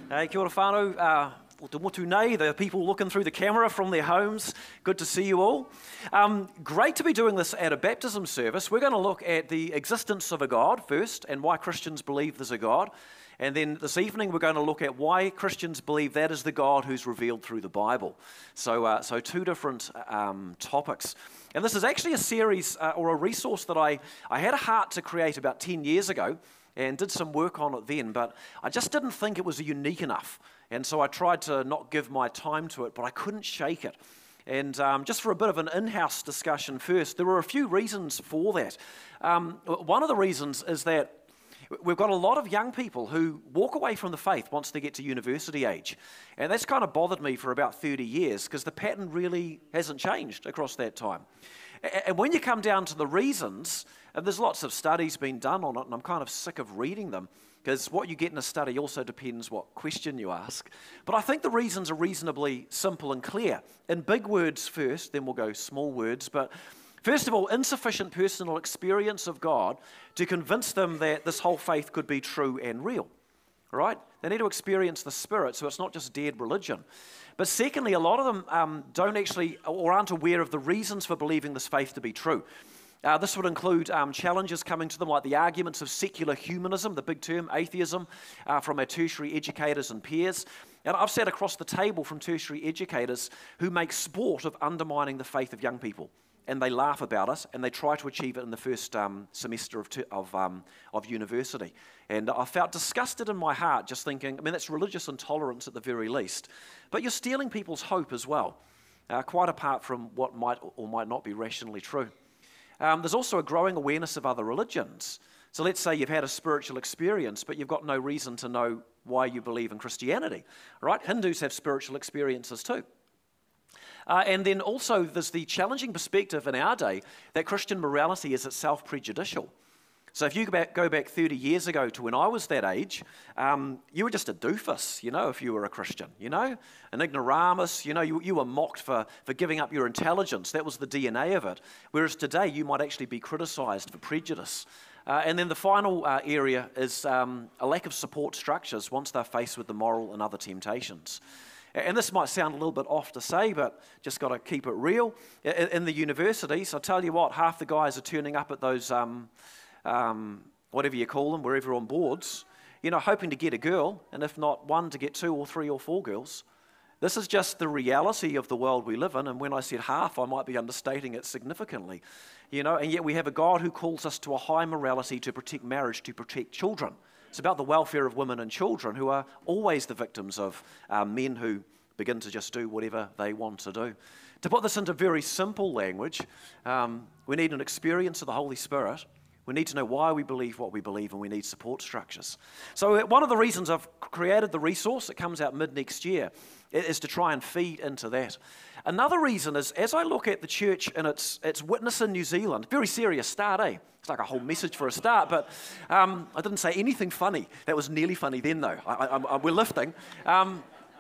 Hey, kia ora whānau, te motu nei, the people looking through the camera from their homes. Good to see you all. Great to be doing this at a baptism service. We're going to look at the existence of a God first and why Christians believe there's a God. And then this evening we're going to look at why Christians believe that is the God who's revealed through the Bible. So two different topics. And this is actually a series or a resource that I had a heart to create about 10 years ago and did some work on it then, but I just didn't think it was unique enough. And so I tried to not give my time to it, but I couldn't shake it. And just for a bit of an in-house discussion first, there were a few reasons for that. One of the reasons is that we've got a lot of young people who walk away from the faith once they get to university age. And that's kind of bothered me for about 30 years because the pattern really hasn't changed across that time. And when you come down to the reasons, and there's lots of studies being done on it, and I'm kind of sick of reading them, because what you get in a study also depends what question you ask. But I think the reasons are reasonably simple and clear. In big words first, then we'll go small words. But first of all, insufficient personal experience of God to convince them that this whole faith could be true and real. Right? They need to experience the Spirit, so it's not just dead religion. But secondly, a lot of them don't actually or aren't aware of the reasons for believing this faith to be true. This would include challenges coming to them like the arguments of secular humanism, the big term, atheism, from our tertiary educators and peers. And I've sat across the table from tertiary educators who make sport of undermining the faith of young people. And they laugh about it, and they try to achieve it in the first semester of university. And I felt disgusted in my heart just thinking, I mean, that's religious intolerance at the very least. But you're stealing people's hope as well, quite apart from what might or might not be rationally true. There's also a growing awareness of other religions. So let's say you've had a spiritual experience, but you've got no reason to know why you believe in Christianity. Right? Hindus have spiritual experiences too. And then also there's the challenging perspective in our day that Christian morality is itself prejudicial. So if you go back 30 years ago to when I was that age, you were just a doofus, if you were a Christian, an ignoramus, you were mocked for giving up your intelligence. That was the DNA of it. Whereas today you might actually be criticised for prejudice. And then the final area is a lack of support structures once they're faced with the moral and other temptations. And this might sound a little bit off to say, but just got to keep it real. In the universities, I'll tell you what, half the guys are turning up at those, whatever you call them, wherever on boards, hoping to get a girl, and if not one, to get 2 or 3 or 4 girls. This is just the reality of the world we live in, and when I said half, I might be understating it significantly. And yet we have a God who calls us to a high morality to protect marriage, to protect children. It's about the welfare of women and children who are always the victims of men who begin to just do whatever they want to do. To put this into very simple language, we need an experience of the Holy Spirit. We need to know why we believe what we believe, and we need support structures. So one of the reasons I've created the resource that comes out mid-next year is to try and feed into that. Another reason is, as I look at the church and its witness in New Zealand, very serious start, eh? It's like a whole message for a start, but I didn't say anything funny. That was nearly funny then, though. We're lifting. A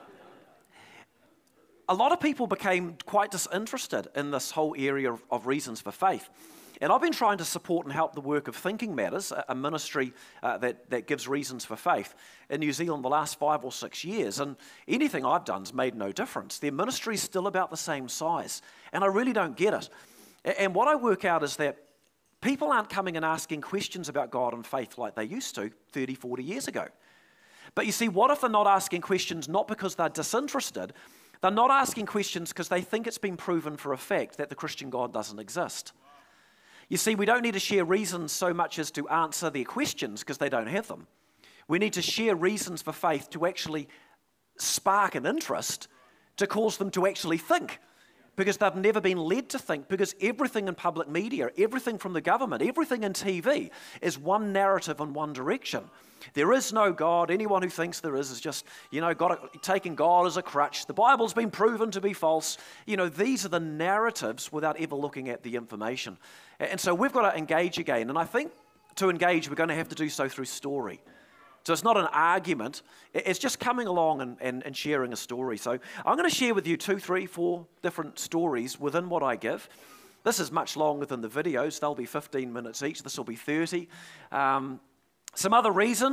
lot of people became quite disinterested in this whole area of reasons for faith. And I've been trying to support and help the work of Thinking Matters, a ministry that gives reasons for faith in New Zealand the last 5 or 6 years. And anything I've done's made no difference. Their ministry's still about the same size. And I really don't get it. And what I work out is that people aren't coming and asking questions about God and faith like they used to 30, 40 years ago. But you see, what if they're not asking questions not because they're disinterested? They're not asking questions because they think it's been proven for a fact that the Christian God doesn't exist. You see, we don't need to share reasons so much as to answer their questions because they don't have them. We need to share reasons for faith to actually spark an interest to cause them to actually think, because they've never been led to think, because everything in public media, everything from the government, everything in TV is one narrative in one direction. There is no God. Anyone who thinks there is just, taking God as a crutch. The Bible's been proven to be false. These are the narratives without ever looking at the information. And so we've got to engage again. And I think to engage, we're going to have to do so through story. So it's not an argument. It's just coming along and sharing a story. So I'm going to share with you 2, 3, 4 different stories within what I give. This is much longer than the videos. They'll be 15 minutes each. This will be 30. Some other reasons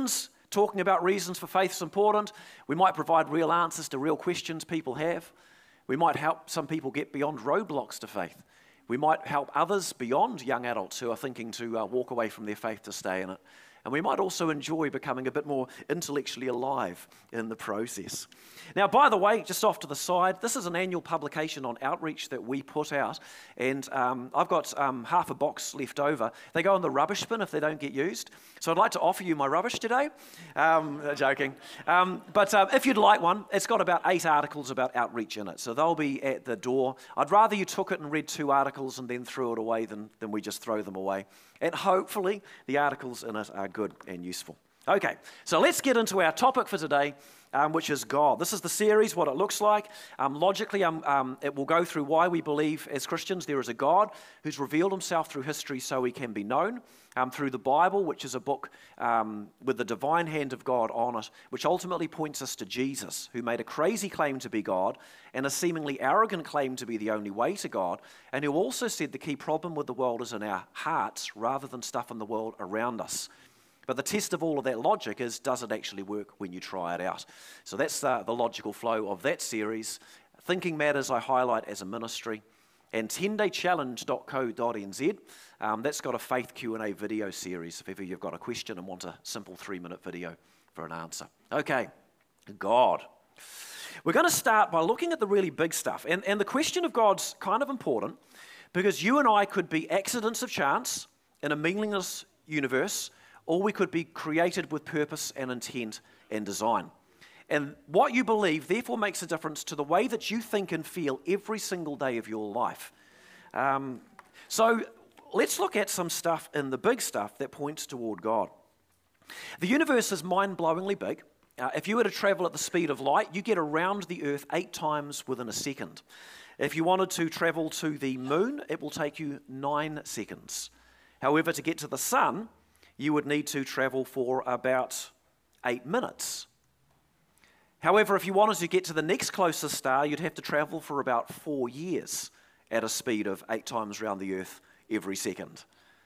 talking about reasons for faith is important. We might provide real answers to real questions people have. We might help some people get beyond roadblocks to faith. We might help others beyond young adults who are thinking to walk away from their faith to stay in it. And we might also enjoy becoming a bit more intellectually alive in the process. Now, by the way, just off to the side, this is an annual publication on outreach that we put out. And I've got half a box left over. They go in the rubbish bin if they don't get used. So I'd like to offer you my rubbish today. Joking. But if you'd like one, it's got about 8 articles about outreach in it. So they'll be at the door. I'd rather you took it and read 2 articles and then threw it away than we just throw them away. And hopefully the articles in it are good and useful. Okay, so let's get into our topic for today, which is God. This is the series, what it looks like. Logically, it will go through why we believe as Christians there is a God who's revealed himself through history so he can be known, through the Bible, which is a book with the divine hand of God on it, which ultimately points us to Jesus, who made a crazy claim to be God and a seemingly arrogant claim to be the only way to God, and who also said the key problem with the world is in our hearts rather than stuff in the world around us. But the test of all of that logic is, does it actually work when you try it out? So that's the logical flow of that series. Thinking Matters I highlight as a ministry. And 10daychallenge.co.nz, that's got a faith Q&A video series if ever you've got a question and want a simple 3-minute video for an answer. Okay, God. We're going to start by looking at the really big stuff. And the question of God's kind of important because you and I could be accidents of chance in a meaningless universe, or we could be created with purpose and intent and design. And what you believe, therefore, makes a difference to the way that you think and feel every single day of your life. So let's look at some stuff in the big stuff that points toward God. The universe is mind-blowingly big. If you were to travel at the speed of light, you get around the Earth 8 times within a second. If you wanted to travel to the moon, it will take you 9 seconds. However, to get to the sun, you would need to travel for about 8 minutes. However, if you wanted to get to the next closest star, you'd have to travel for about 4 years at a speed of 8 times around the Earth every second.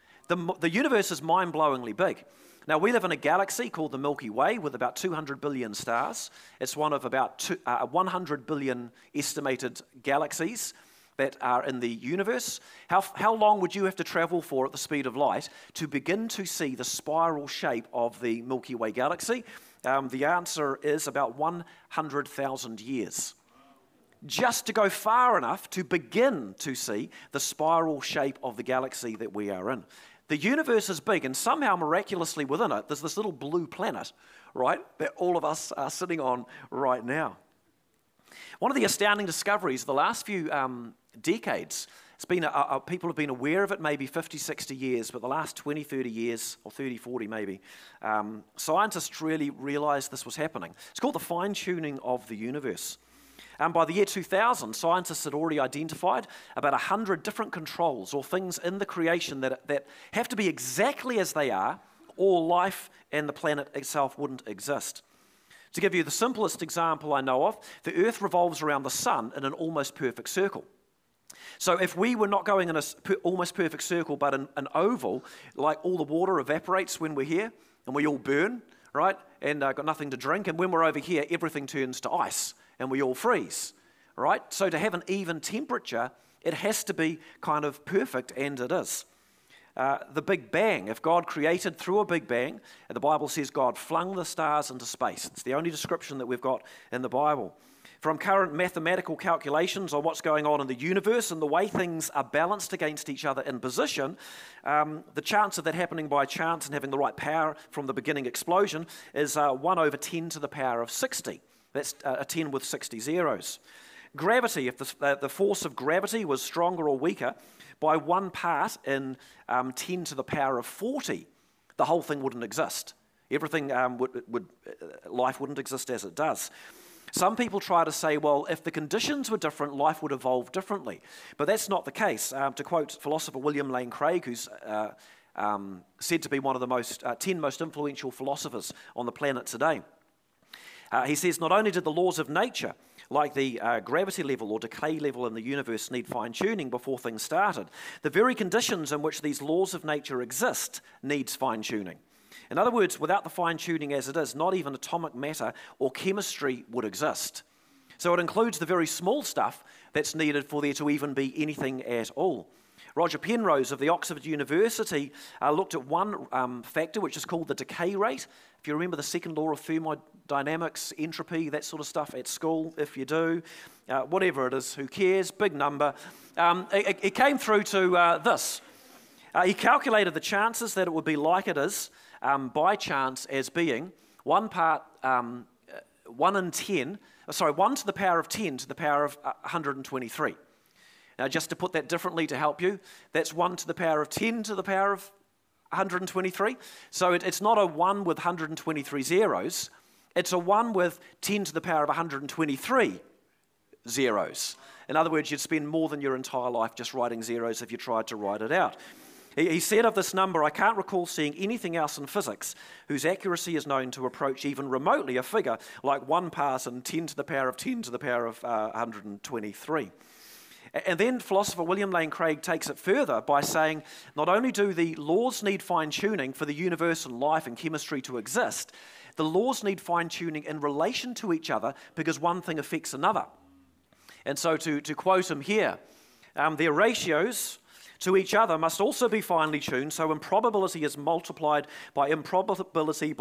The universe is mind-blowingly big. Now, we live in a galaxy called the Milky Way with about 200 billion stars. It's one of about 100 billion estimated galaxies that are in the universe. How long would you have to travel for at the speed of light to begin to see the spiral shape of the Milky Way galaxy? The answer is about 100,000 years. Just to go far enough to begin to see the spiral shape of the galaxy that we are in. The universe is big, and somehow miraculously within it, there's this little blue planet, right, that all of us are sitting on right now. One of the astounding discoveries of the last few decades, it's been people have been aware of it maybe 50, 60 years, but the last 20, 30 years, or 30, 40 maybe, scientists really realized this was happening. It's called the fine-tuning of the universe. By the year 2000, scientists had already identified about 100 different controls or things in the creation that have to be exactly as they are, or life and the planet itself wouldn't exist. To give you the simplest example I know of, the Earth revolves around the sun in an almost perfect circle. So if we were not going in an almost perfect circle, but an oval, like all the water evaporates when we're here, and we all burn, right, and got nothing to drink, and when we're over here, everything turns to ice, and we all freeze, right? So to have an even temperature, it has to be kind of perfect, and it is. The Big Bang, if God created through a Big Bang, the Bible says God flung the stars into space. It's the only description that we've got in the Bible. From current mathematical calculations on what's going on in the universe and the way things are balanced against each other in position, the chance of that happening by chance and having the right power from the beginning explosion is 1 over 10 to the power of 60. That's a 10 with 60 zeros. Gravity, if the force of gravity was stronger or weaker by 1 part in 10 to the power of 40, the whole thing wouldn't exist. Everything life wouldn't exist as it does. Some people try to say, well, if the conditions were different, life would evolve differently. But that's not the case. To quote philosopher William Lane Craig, who's said to be one of the 10 most influential philosophers on the planet today, he says, not only did the laws of nature, like the gravity level or decay level in the universe, need fine-tuning before things started, the very conditions in which these laws of nature exist needs fine-tuning. In other words, without the fine-tuning as it is, not even atomic matter or chemistry would exist. So it includes the very small stuff that's needed for there to even be anything at all. Roger Penrose of the Oxford University looked at one factor, which is called the decay rate. If you remember the second law of thermodynamics, entropy, that sort of stuff at school, if you do, whatever it is, who cares, big number. It came through to this. He calculated the chances that it would be like it is by chance as being 1 to the power of 10 to the power of 123. Now, just to put that differently to help you, that's 1 to the power of 10 to the power of 123. So it's not a 1 with 123 zeros. It's a 1 with 10 to the power of 123 zeros. In other words, you'd spend more than your entire life just writing zeros if you tried to write it out. He said of this number, I can't recall seeing anything else in physics whose accuracy is known to approach even remotely a figure like 1 part and 10 to the power of 10 to the power of 123. And then philosopher William Lane Craig takes it further by saying, not only do the laws need fine-tuning for the universe and life and chemistry to exist, the laws need fine-tuning in relation to each other because one thing affects another. And so to quote him here, their ratios to each other must also be finely tuned, so improbability is multiplied by improbability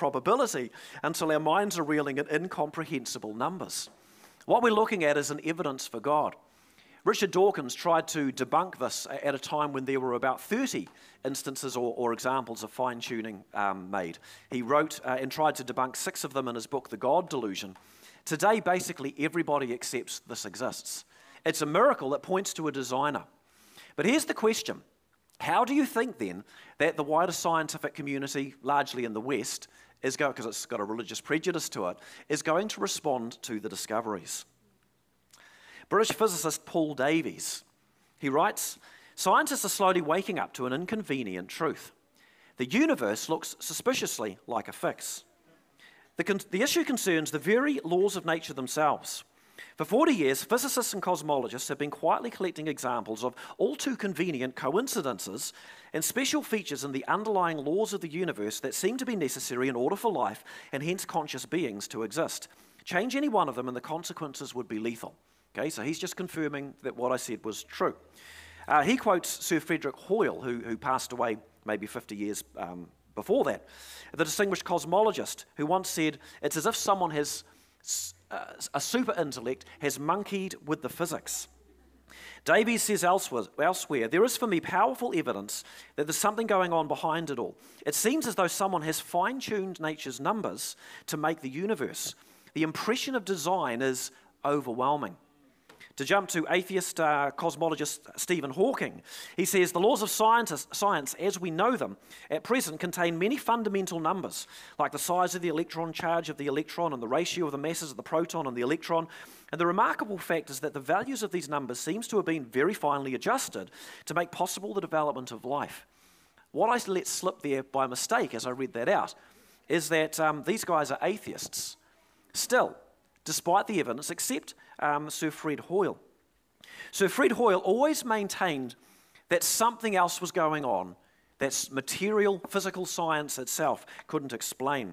until our minds are reeling in incomprehensible numbers. What we're looking at is an evidence for God. Richard Dawkins tried to debunk this at a time when there were about 30 instances or examples of fine-tuning made. He wrote and tried to debunk 6 of them in his book, The God Delusion. Today, basically, everybody accepts this exists. It's a miracle that points to a designer. But here's the question. How do you think, then, that the wider scientific community, largely in the West, because it's got a religious prejudice to it, is going to respond to the discoveries? British physicist Paul Davies, he writes, scientists are slowly waking up to an inconvenient truth. The universe looks suspiciously like a fix. The issue concerns the very laws of nature themselves. For 40 years, physicists and cosmologists have been quietly collecting examples of all too convenient coincidences and special features in the underlying laws of the universe that seem to be necessary in order for life and hence conscious beings to exist. Change any one of them and the consequences would be lethal. Okay, so he's just confirming that what I said was true. He quotes Sir Frederick Hoyle, who passed away maybe 50 years before that, the distinguished cosmologist, who once said, it's as if someone has, a super intellect has monkeyed with the physics. Davies says elsewhere, there is for me powerful evidence that there's something going on behind it all. It seems as though someone has fine-tuned nature's numbers to make the universe. The impression of design is overwhelming. To jump to atheist cosmologist Stephen Hawking, he says, the laws of science as we know them at present contain many fundamental numbers, like the size of the electron, charge of the electron, and the ratio of the masses of the proton and the electron. And the remarkable fact is that the values of these numbers seems to have been very finely adjusted to make possible the development of life. What I let slip there by mistake as I read that out is that these guys are atheists. Still, despite the evidence, except Sir Fred Hoyle. Sir Fred Hoyle always maintained that something else was going on that material, physical science itself couldn't explain.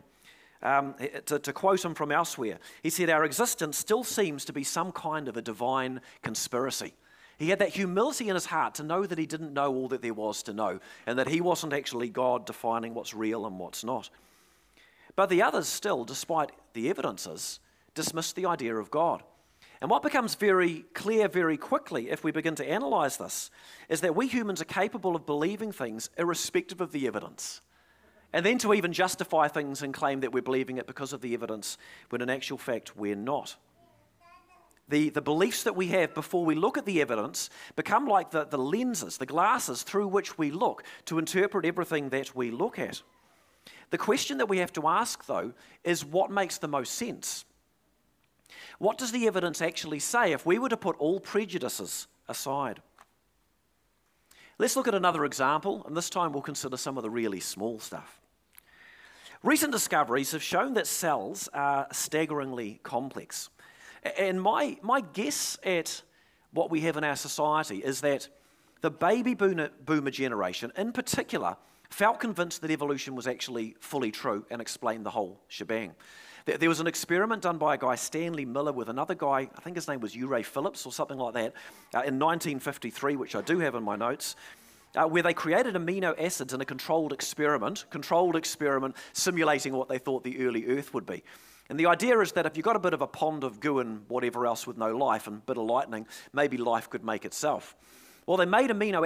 To quote him from elsewhere, he said, our existence still seems to be some kind of a divine conspiracy. He had that humility in his heart to know that he didn't know all that there was to know, and that he wasn't actually God defining what's real and what's not. But the others still, despite the evidences, dismissed the idea of God. And what becomes very clear very quickly if we begin to analyze this is that we humans are capable of believing things irrespective of the evidence. And then to even justify things and claim that we're believing it because of the evidence, when in actual fact we're not. The beliefs that we have before we look at the evidence become like the lenses, the glasses through which we look to interpret everything that we look at. The question that we have to ask, though, is what makes the most sense? What does the evidence actually say if we were to put all prejudices aside? Let's look at another example, and this time we'll consider some of the really small stuff. Recent discoveries have shown that cells are staggeringly complex. And my guess at what we have in our society is that the baby boomer generation, in particular, felt convinced that evolution was actually fully true and explained the whole shebang. There was an experiment done by a guy, Stanley Miller, with another guy, I think his name was Ray Phillips or something like that, in 1953, which I do have in my notes, where they created amino acids in a controlled experiment simulating what they thought the early Earth would be. And the idea is that if you've got a bit of a pond of goo and whatever else with no life and a bit of lightning, maybe life could make itself. Well, they made amino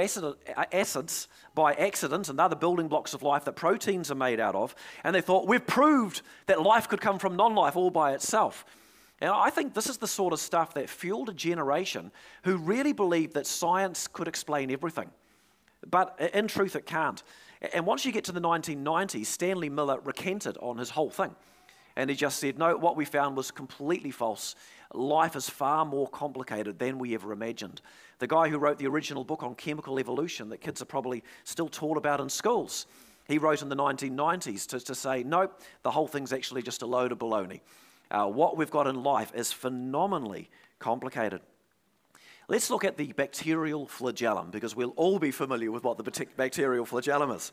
acids by accident and other building blocks of life that proteins are made out of, and they thought, we've proved that life could come from non-life all by itself. And I think this is the sort of stuff that fueled a generation who really believed that science could explain everything. But in truth, it can't. And once you get to the 1990s, Stanley Miller recanted on his whole thing. And he just said, no, what we found was completely false. Life is far more complicated than we ever imagined. The guy who wrote the original book on chemical evolution that kids are probably still taught about in schools, he wrote in the 1990s to say, nope, the whole thing's actually just a load of baloney. What we've got in life is phenomenally complicated. Let's look at the bacterial flagellum, because we'll all be familiar with what the bacterial flagellum is.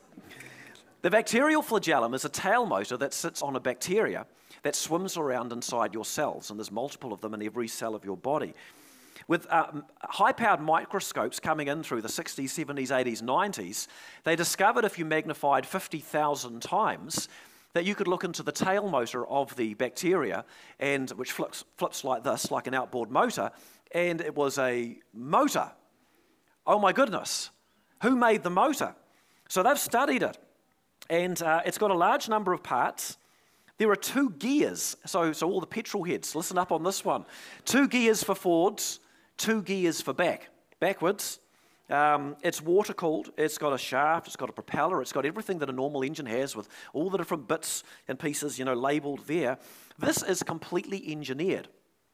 The bacterial flagellum is a tail motor that sits on a bacteria that swims around inside your cells, and there's multiple of them in every cell of your body. With high-powered microscopes coming in through the 60s, 70s, 80s, 90s, they discovered if you magnified 50,000 times that you could look into the tail motor of the bacteria, and which flips like this, like an outboard motor, and it was a motor. Oh my goodness, who made the motor? So they've studied it. And it's got a large number of parts. There are 2 gears, so all the petrol heads, listen up on this one. 2 gears for forwards, 2 gears for backwards. It's water-cooled, it's got a shaft, it's got a propeller, it's got everything that a normal engine has with all the different bits and pieces, labelled there. This is completely engineered.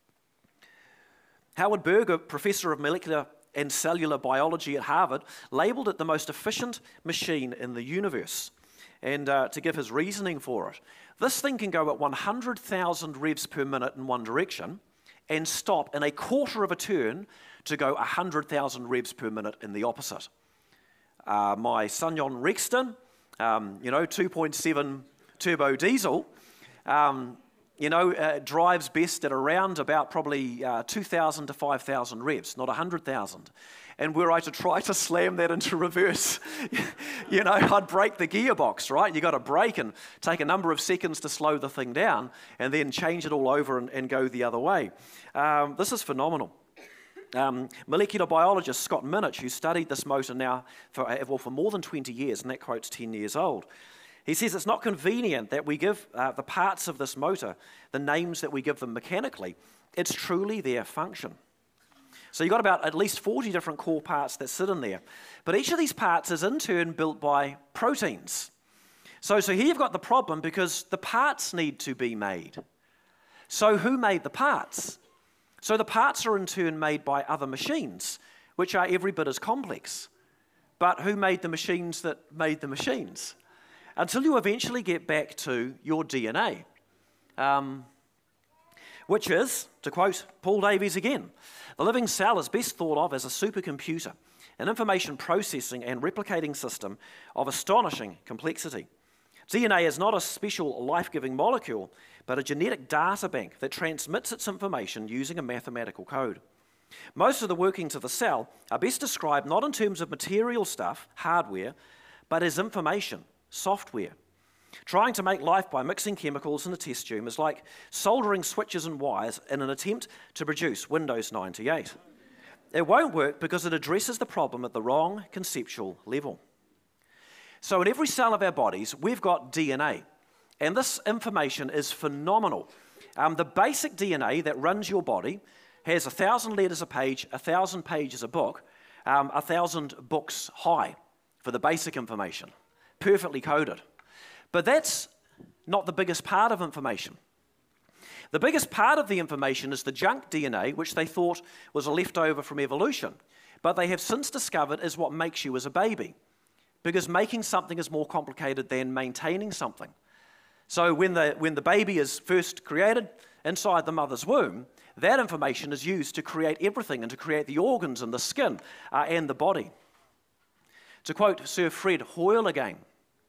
Howard Berger, professor of molecular and cellular biology at Harvard, labelled it the most efficient machine in the universe. And to give his reasoning for it. This thing can go at 100,000 revs per minute in one direction and stop in a quarter of a turn to go 100,000 revs per minute in the opposite. My Sunyon Rexton, 2.7 turbo diesel, drives best at around about probably 2,000 to 5,000 revs, not 100,000. And were I to try to slam that into reverse, I'd break the gearbox, right? You've got to brake and take a number of seconds to slow the thing down and then change it all over and go the other way. This is phenomenal. Molecular biologist Scott Minich, who studied this motor now for more than 20 years, and that quote's 10 years old, he says it's not convenient that we give the parts of this motor the names that we give them mechanically. It's truly their function. So you've got about at least 40 different core parts that sit in there. But each of these parts is in turn built by proteins. So here you've got the problem because the parts need to be made. So who made the parts? So the parts are in turn made by other machines, which are every bit as complex. But who made the machines that made the machines? Until you eventually get back to your DNA, which is, to quote Paul Davies again, the living cell is best thought of as a supercomputer, an information processing and replicating system of astonishing complexity. DNA is not a special life-giving molecule, but a genetic data bank that transmits its information using a mathematical code. Most of the workings of the cell are best described not in terms of material stuff, hardware, but as information, software. Trying to make life by mixing chemicals in a test tube is like soldering switches and wires in an attempt to produce Windows 98. It won't work because it addresses the problem at the wrong conceptual level. So in every cell of our bodies, we've got DNA, and this information is phenomenal. The basic DNA that runs your body has 1,000 letters a page, 1,000 pages a book, 1,000 books high for the basic information, perfectly coded. But that's not the biggest part of information. The biggest part of the information is the junk DNA, which they thought was a leftover from evolution, but they have since discovered is what makes you as a baby, because making something is more complicated than maintaining something. So when the baby is first created inside the mother's womb, that information is used to create everything and to create the organs and the skin and the body. To quote Sir Fred Hoyle again,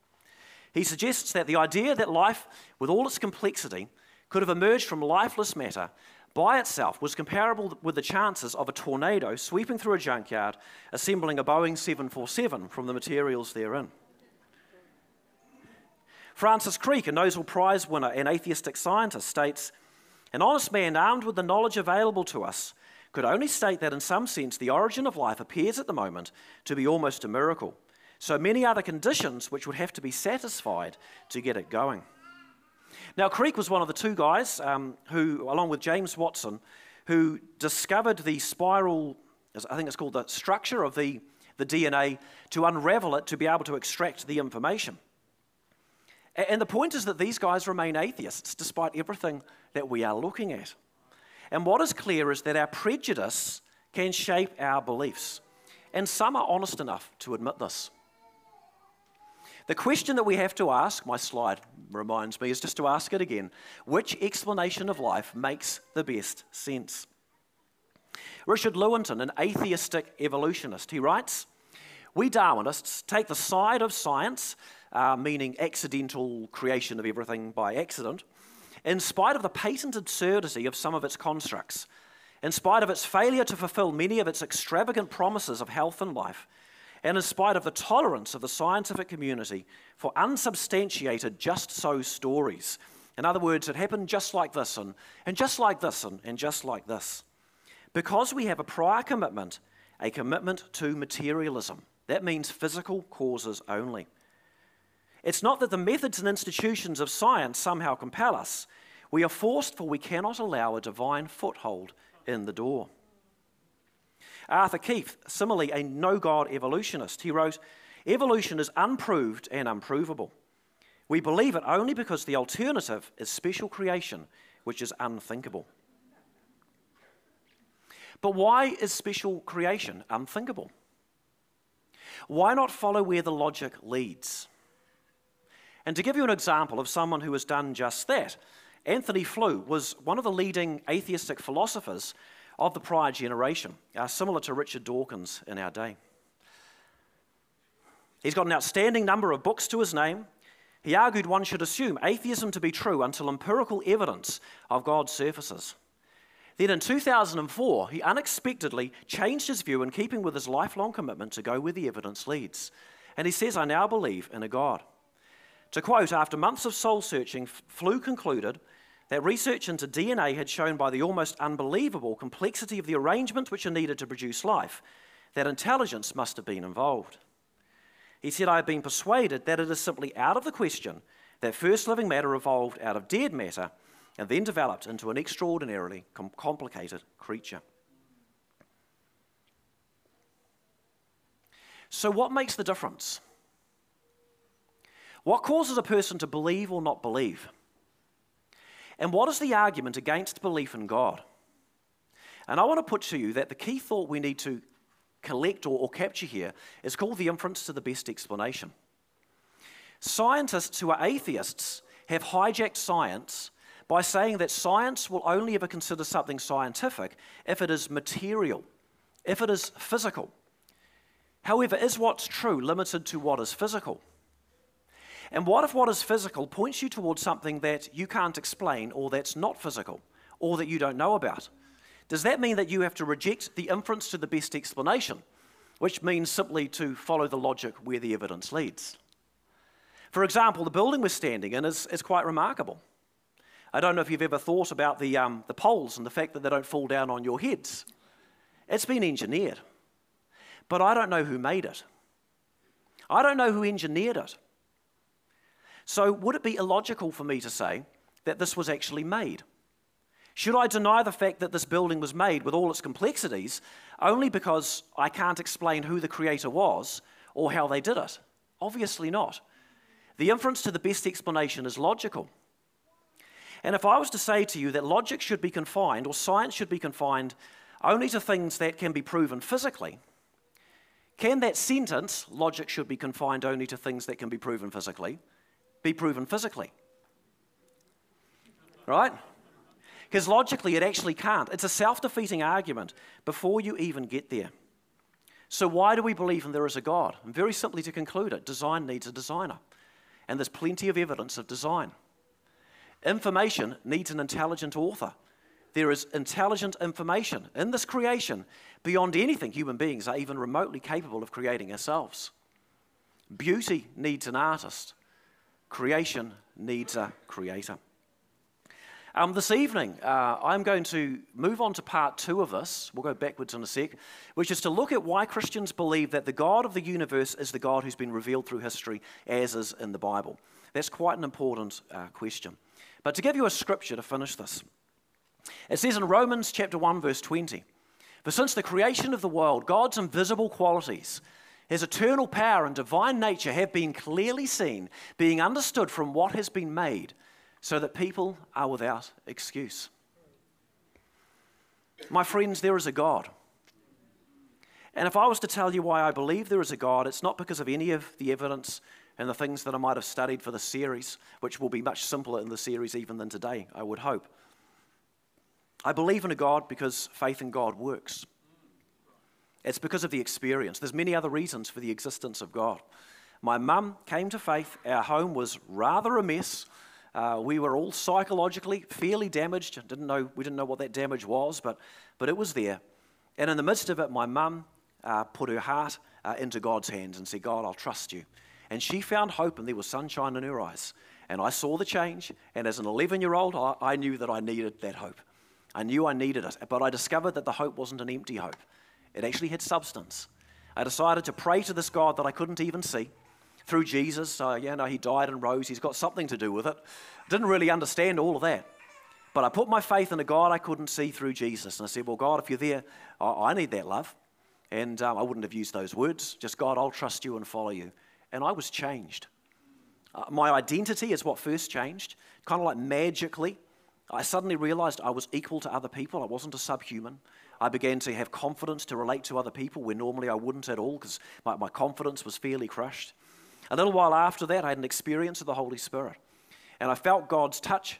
He suggests that the idea that life, with all its complexity, could have emerged from lifeless matter by itself was comparable with the chances of a tornado sweeping through a junkyard, assembling a Boeing 747 from the materials therein. Francis Crick, a Nobel Prize winner and atheistic scientist, states, "An honest man armed with the knowledge available to us could only state that in some sense the origin of life appears at the moment to be almost a miracle. So many other conditions which would have to be satisfied to get it going." Now, Crick was one of the two guys who, along with James Watson, who discovered the spiral, I think it's called the structure of the DNA, to unravel it, to be able to extract the information. And the point is that these guys remain atheists despite everything that we are looking at. And what is clear is that our prejudice can shape our beliefs. And some are honest enough to admit this. The question that we have to ask, my slide reminds me, is just to ask it again. Which explanation of life makes the best sense? Richard Lewontin, an atheistic evolutionist, he writes, "We Darwinists take the side of science, meaning accidental creation of everything by accident, in spite of the patent absurdity of some of its constructs, in spite of its failure to fulfill many of its extravagant promises of health and life, and in spite of the tolerance of the scientific community for unsubstantiated just-so stories. In other words, it happened just like this, and just like this, and just like this. Because we have a prior commitment, a commitment to materialism. That means physical causes only. It's not that the methods and institutions of science somehow compel us. We are forced, for we cannot allow a divine foothold in the door." Arthur Keith, similarly a no-God evolutionist, he wrote, "Evolution is unproved and unprovable. We believe it only because the alternative is special creation, which is unthinkable." But why is special creation unthinkable? Why not follow where the logic leads? And to give you an example of someone who has done just that, Anthony Flew was one of the leading atheistic philosophers of the prior generation, similar to Richard Dawkins in our day. He's got an outstanding number of books to his name. He argued one should assume atheism to be true until empirical evidence of God surfaces. Then in 2004, he unexpectedly changed his view in keeping with his lifelong commitment to go where the evidence leads. And he says, "I now believe in a God." To quote, "After months of soul-searching, Flew concluded that research into DNA had shown by the almost unbelievable complexity of the arrangements which are needed to produce life, that intelligence must have been involved. He said, I have been persuaded that it is simply out of the question that first living matter evolved out of dead matter and then developed into an extraordinarily complicated creature." So what makes the difference? What causes a person to believe or not believe? And what is the argument against belief in God? And I want to put to you that the key thought we need to collect or capture here is called the inference to the best explanation. Scientists who are atheists have hijacked science by saying that science will only ever consider something scientific if it is material, if it is physical. However, is what's true limited to what is physical? And what if what is physical points you towards something that you can't explain or that's not physical or that you don't know about? Does that mean that you have to reject the inference to the best explanation, which means simply to follow the logic where the evidence leads? For example, the building we're standing in is quite remarkable. I don't know if you've ever thought about the poles and the fact that they don't fall down on your heads. It's been engineered, but I don't know who made it. I don't know who engineered it. So would it be illogical for me to say that this was actually made? Should I deny the fact that this building was made with all its complexities only because I can't explain who the creator was or how they did it? Obviously not. The inference to the best explanation is logical. And if I was to say to you that logic should be confined or science should be confined only to things that can be proven physically, can that sentence, logic should be confined only to things that can be proven physically, be proven physically? Right? Because logically it actually can't. It's a self-defeating argument before you even get there. So why do we believe there is a God? And very simply to conclude it, design needs a designer. and there's plenty of evidence of design. Information needs an intelligent author. There is intelligent information in this creation beyond anything human beings are even remotely capable of creating ourselves. Beauty needs an artist. Creation needs a creator. This evening, I'm going to move on to part 2 of this. We'll go backwards in a sec, which is to look at why Christians believe that the God of the universe is the God who's been revealed through history, as is in the Bible. That's quite an important question. But to give you a scripture to finish this, it says in Romans chapter 1, verse 20, "For since the creation of the world, God's invisible qualities, his eternal power and divine nature have been clearly seen, being understood from what has been made, so that people are without excuse." My friends, there is a God. And if I was to tell you why I believe there is a God, it's not because of any of the evidence and the things that I might have studied for the series, which will be much simpler in the series even than today, I would hope. I believe in a God because faith in God works. It's because of the experience. There's many other reasons for the existence of God. My mum came to faith. Our home was rather a mess. We were all psychologically fairly damaged. We didn't know what that damage was, but it was there. And in the midst of it, my mum put her heart into God's hands and said, "God, I'll trust you." And she found hope, and there was sunshine in her eyes. And I saw the change, and as an 11-year-old, I knew that I needed that hope. I knew I needed it, but I discovered that the hope wasn't an empty hope. It actually had substance. I decided to pray to this God that I couldn't even see. Through Jesus, he died and rose. He's got something to do with it. Didn't really understand all of that. But I put my faith in a God I couldn't see through Jesus. And I said, "Well, God, if you're there, I need that love." And I wouldn't have used those words. Just, "God, I'll trust you and follow you." And I was changed. My identity is what first changed. Kind of like magically, I suddenly realized I was equal to other people. I wasn't a subhuman. I began to have confidence to relate to other people where normally I wouldn't at all because my confidence was fairly crushed. A little while after that, I had an experience of the Holy Spirit. And I felt God's touch.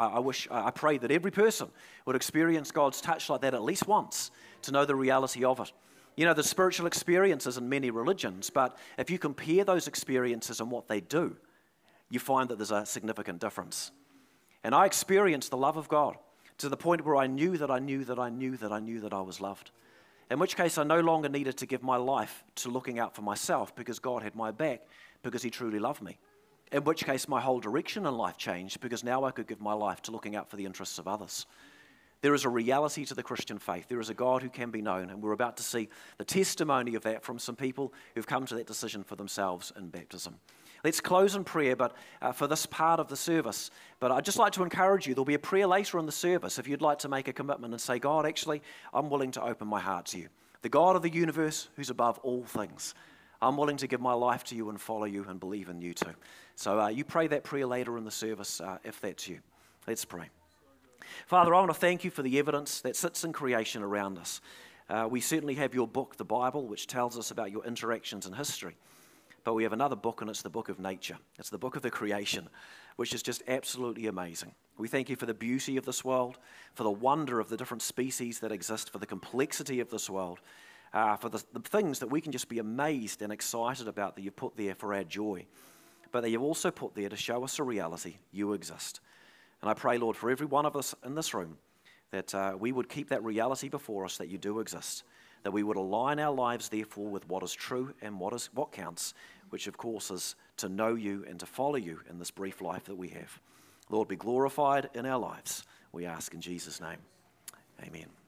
I pray that every person would experience God's touch like that at least once to know the reality of it. You know, there's spiritual experiences in many religions, but if you compare those experiences and what they do, you find that there's a significant difference. And I experienced the love of God to the point where I knew that I knew that I knew that I knew that I was loved. In which case, I no longer needed to give my life to looking out for myself because God had my back, because he truly loved me. In which case, my whole direction in life changed because now I could give my life to looking out for the interests of others. There is a reality to the Christian faith. There is a God who can be known, and we're about to see the testimony of that from some people who've come to that decision for themselves in baptism. Let's close in prayer for this part of the service. But I'd just like to encourage you, there'll be a prayer later in the service if you'd like to make a commitment and say, "God, actually, I'm willing to open my heart to you. The God of the universe who's above all things. I'm willing to give my life to you and follow you and believe in you too." So you pray that prayer later in the service if that's you. Let's pray. Father, I want to thank you for the evidence that sits in creation around us. We certainly have your book, the Bible, which tells us about your interactions in history. But we have another book, and it's the book of nature. It's the book of the creation, which is just absolutely amazing. We thank you for the beauty of this world, for the wonder of the different species that exist, for the complexity of this world, for the things that we can just be amazed and excited about that you've put there for our joy, but that you've also put there to show us a reality. You exist. And I pray, Lord, for every one of us in this room, that we would keep that reality before us, that you do exist, that we would align our lives, therefore, with what is true and what counts, which, of course, is to know you and to follow you in this brief life that we have. Lord, be glorified in our lives, we ask in Jesus' name. Amen.